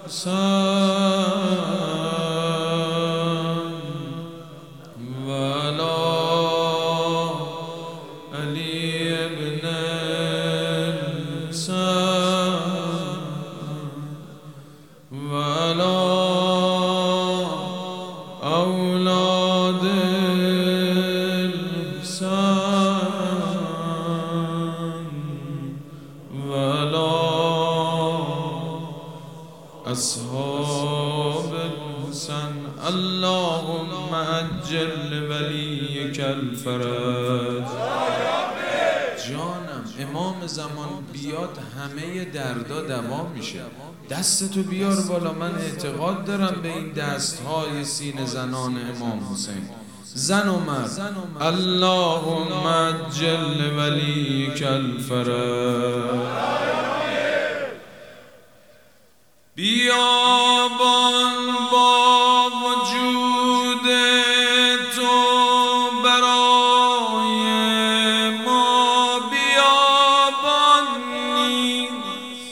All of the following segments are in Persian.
الحسن ولا علي بن الحسن ولا أولاد الحسن ولا أصحاب الحسن. اللهم عجل لوليك الفرج. جانم امام زمان بیاد همه دردا دوام میشه. دستتو بیار بالا. من اعتقاد دارم به این دستهای سینه زنان امام حسین، زن و مرد. اللهم عجل لوليك الفرج. بیابان با وجود تو برای ما بیابان نیست.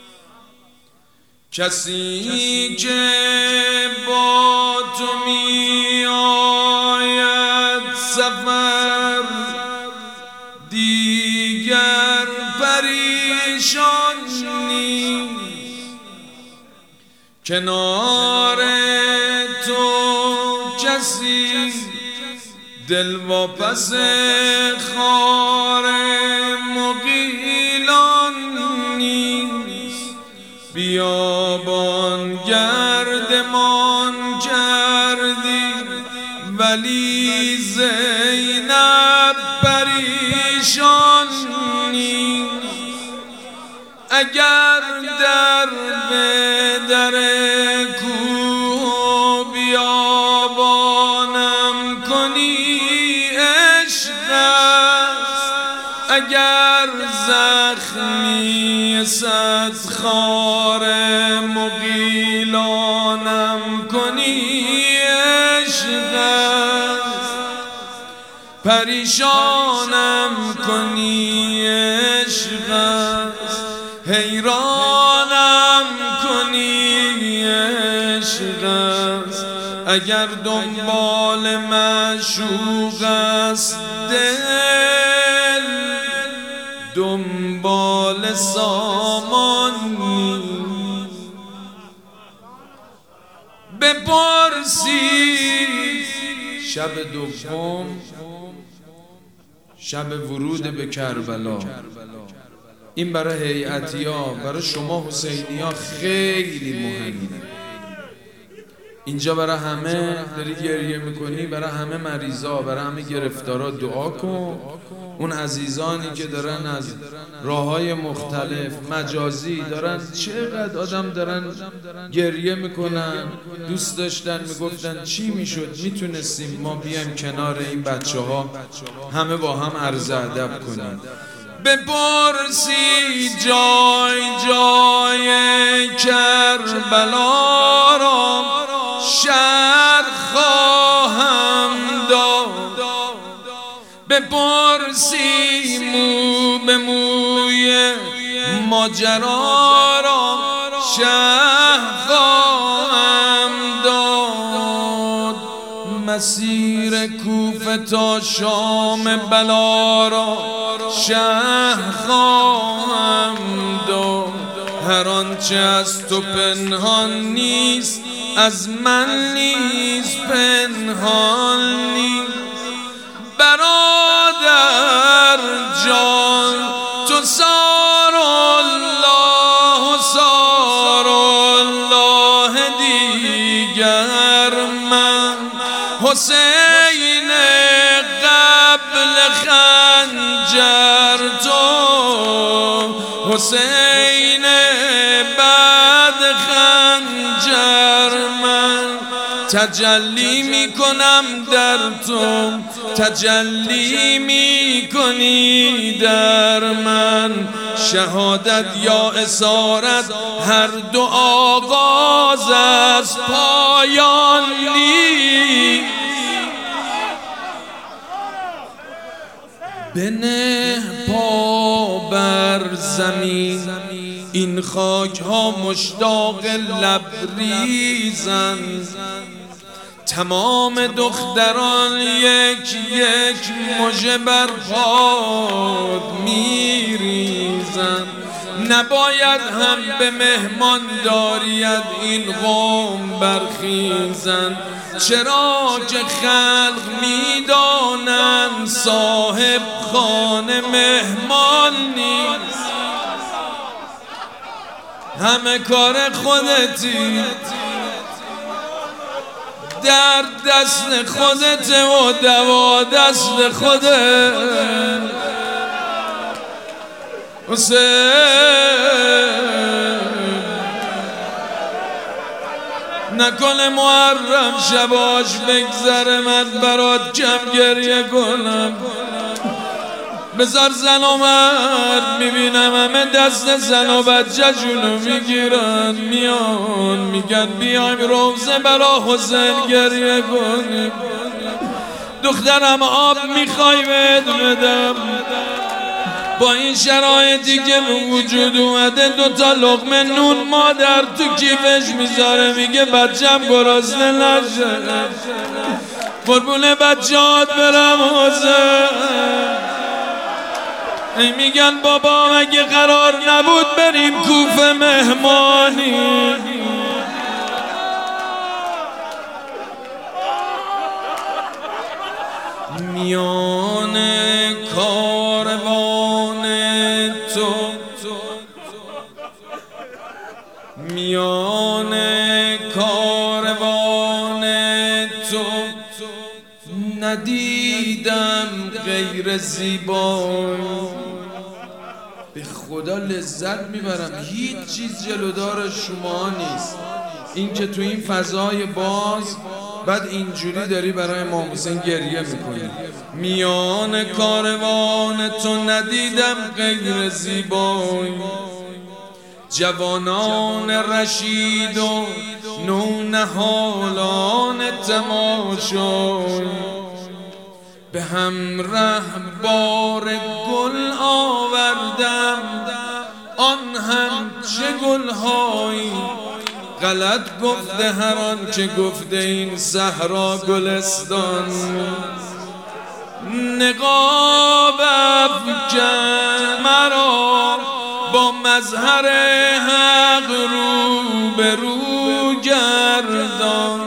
کسی که با تو می آید سفر دیگر پریشان نیست. کنار تو کسی دل واپس خار مغیلان نیست. بیابان گردمان کردی ولی زینب پریشان نیست. اگر در به در کوه بیابانم کنی عشق است. اگر زخمی صد خار مغیلانم کنی عشق است. پریشانم کنی عشق است. حیرانم کنی عشق است. اگر دنبال معشوق است دل دنبال سامان نیست. بپرسی شب دوم، شب ورود به کربلا، این برای هیئتیا، برای شما حسینیا خیلی مهمه. اینجا برای همه داری گریه میکنی، برای همه مریضا، برای همه گرفتارا دعا کن. اون عزیزانی که دارن از راههای مختلف مجازی دارن، چقدر آدم دارن گریه میکنن، دوست داشتن میگفتن چی میشد میتونستیم ما بیایم کنار این بچه ها همه با هم عرض ادب کنیم. بپرسی جای جای کربلا را شرح خواهم داد. بپرسی مو به موی ماجرا را شرح خواهم داد. مسیر کوفه تا شام بلا را شرح خواهم داد. هر آنچه از تو پنهان نیست از من نیز پنهان نیست. برادر جان تو سار الله سار الله دیگر من حسین قبل خنجر تو حسین بعد خنجر من. تجلی میکنم در تو تجلی میکنی در من. شهادت یا اسارت هر دو آغاز از پایان نیست. بنه پا بر زمین این خاک ها مشتاق لبریزن، تمام دختران یک یک مژه بر پات میریزن. نباید هم به مهمان داریت این قوم برخیزن، چرا که خلق میدانن صاحب خانه مهمان نیست. همه کار خودتی، در دست خودت و دوا دست خودت. حسین نکنه محرم شباش بگذره من برات کم گریه کنم. بذار زن و مرد میبینم همه دست زن و بچه جونو میگیرن، میان میگن بیایم روزه برا حسین گریه کنیم. دخترم آب میخوای بهت بدم، با این شرایطی که وجود اومده 2 تا لقمه نون مادر تو کیفش میذاره، میگه بچم گرسنه نشه. قربون بچه‌هات برم حسین. میگن بابا مگه قرار نبود بریم کوفه مهمانی؟ میان کاروان تو، میان کاروان تو ندیدم غیر زیبایی. به خدا لذت میبرم، هیچ چیز جلودار شما نیست. این که تو این فضای باز بعد اینجوری داری برای امام حسین گریه میکنی. میان کاروان تو ندیدم غیر زیبایی، جوانان رشید و نونهالان تماشای. به همراه بار گل آوردم، آن هم چه گلهایی. غلط گفته هر آن که گفته این صحرا گلستان. نقاب افکن مرا با مظهر حق رو به رو گردان،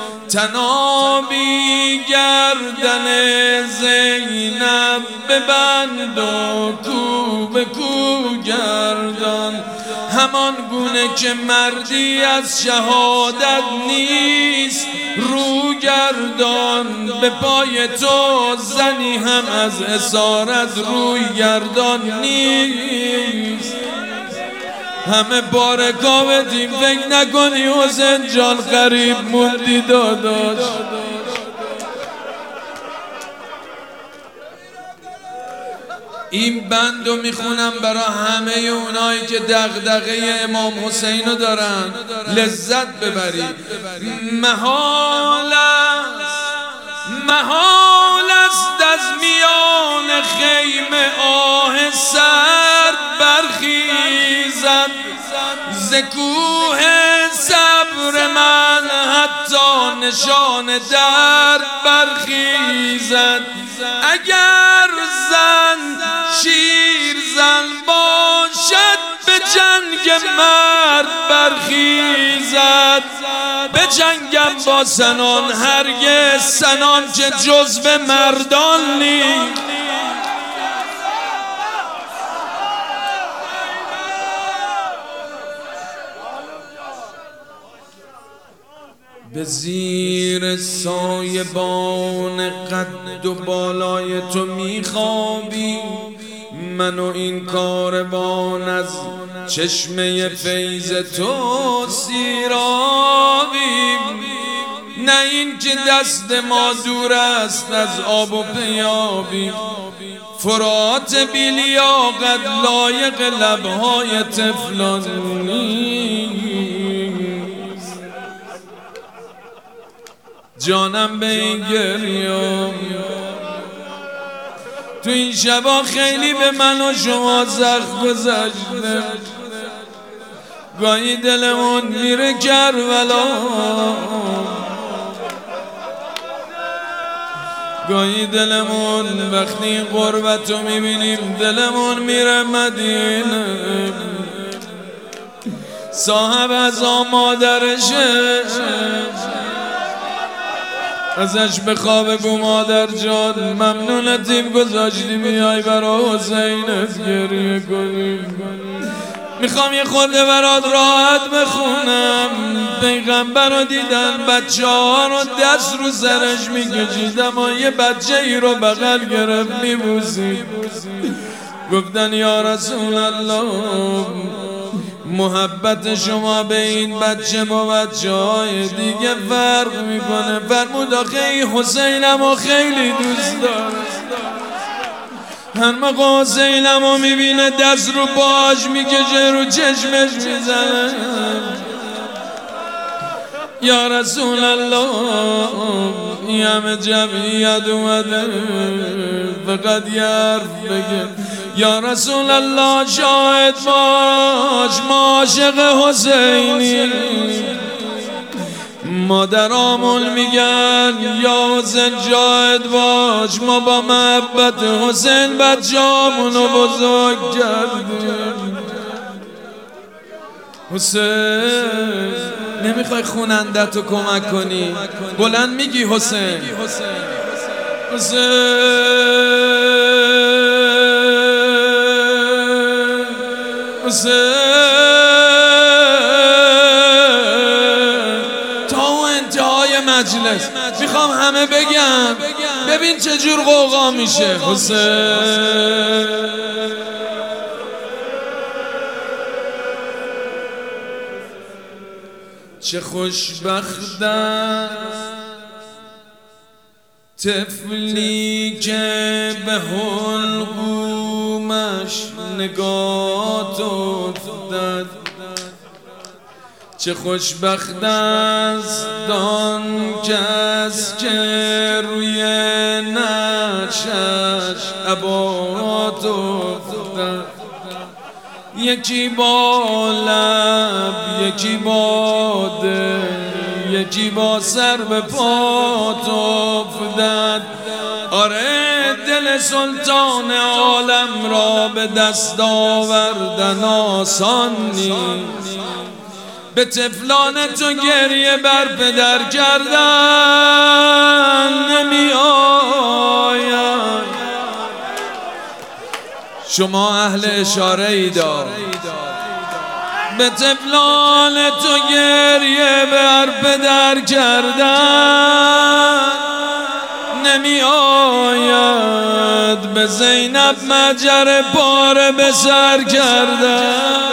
تنابی گردن زینب ببند و کو به کو گردان. همان گونه که مردی از شهادت نیست رو گردان، به پای تو زنی هم از اسارت روی گردان نیست. همه بارکا بدیم فکر نکنی حسین جان غریب موندی داداش. این بندو میخونم برای همه اونایی که دغدغه امام حسین رو دارن لذت ببرید. محال است از میان خیمه آه سرد برخیزد، ز کوه صبر من حتی نشان درد برخیزد. اگر زن شیر زن باشد به جنگ مرد برخیزد، به جنگم با سنان هرگز سنان که جزو مردان نیست. به زیر سایبان قد و بالای تو میخوابی، من و این کاروان از چشمه فیض تو سیرابیم. نه این که دست ما دور است از آب و پیابیم، فرات بی لیاقت لایق لبهای طفلان نیست. جانم به این گریام تو این شبا خیلی به من و شما زخم گذشته. گاهی دلمون میره کربلا، گاهی دلمون وقتی غربتو میبینیم دلمون میره مدینه. صاحب ازا مادرشه، ازش بخواه بگو مادر جان ممنونتیم گذاشتی بیای برا حسینت گریه کنیم. میخوام یه خورده برات راحت بخونم. پیغمبر رو دیدن بچه ها رو دست رو سرش میکشید، اما یه بچه ای رو بغل گرفت میبوسید. گفتن یا رسول الله محبت شما به این بچه با بچه های دیگه فرق میکنه. فرمود آخه این حسینمو خیلی دوست داره. هر موقع حسینمو میبینه دست رو باش میکشه رو چشمش میزنه. یا رسول الله این همه جمعیت اومده فقط یه حرف بگه. یا رسول الله شاهد باش ما عاشق حسینی. مادرامون میگن یا حسین شاهد باش ما با محبت حسین بچه‌امونو بزرگ کردیم. حسین نمیخوای خونندتو کمک کنی؟ بلند میگی حسین حسین حسین. تا اون انتهای مجلس میخوام همه بگم ببین چجور قوقا میشه. حسین چه خوشبختم طفلی که به حلقومش نگاه افتاد. چه خوشبخت است آن کس که روی نعشش عبات افتاد. یکی با لب یکی با دل یکی با سر به پات افتاد. آره دل سلطان عالم را به دست آوردن آسان نیست. به طفلان تو گریه بر پدر کردن نمی آید. شما اهل اشاره ایدا به طفلان تو گریه بر پدر کردن نمی آید. به زینب مجر پاره به سر کردن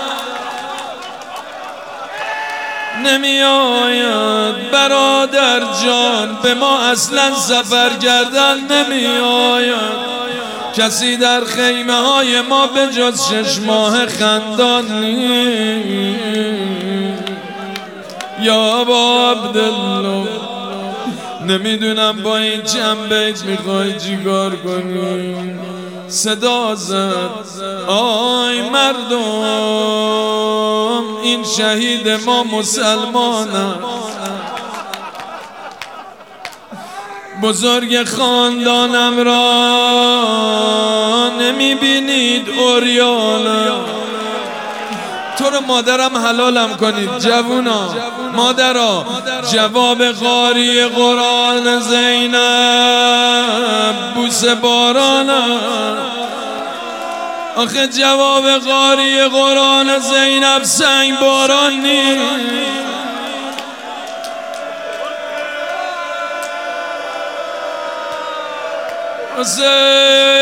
نمی آید. برادر جان به ما اصلا سفر کردن نمی آید. کسی در خیمه های ما به جز 6 ماه خندان نیست. یا ابا عبدالله نمیدونم با این چند بیت میخوای چیکار کنی. صدا زد آی مردم این شهید ما مسلمانم. بزرگ خاندانم را نمیبینید اوریانا. تو رو مادرم حلالم کنید جوونا. مادرها جواب قاری قرآن زینب بوسه بارانم. آخه جواب قاری قرآن زینب سنگ باران نیست. حسین